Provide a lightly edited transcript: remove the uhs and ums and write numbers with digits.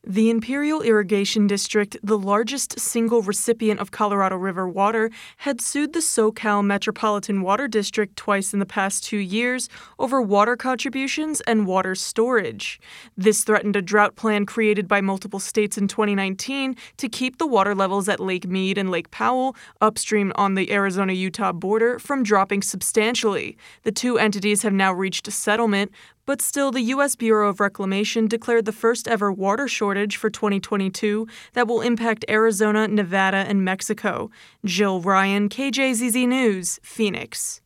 The Imperial Irrigation District, the largest single recipient of Colorado River water, had sued the SoCal Metropolitan Water District twice in the past 2 years over water contributions and water storage. This threatened a drought plan created by multiple states in 2019 to keep the water levels at Lake Mead and Lake Powell, upstream on the Arizona-Utah border, from dropping substantially. The two entities have now reached a settlement, but still, the U.S. Bureau of Reclamation declared the first ever water shortage for 2022 that will impact Arizona, Nevada, and Mexico. Jill Ryan, KJZZ News, Phoenix.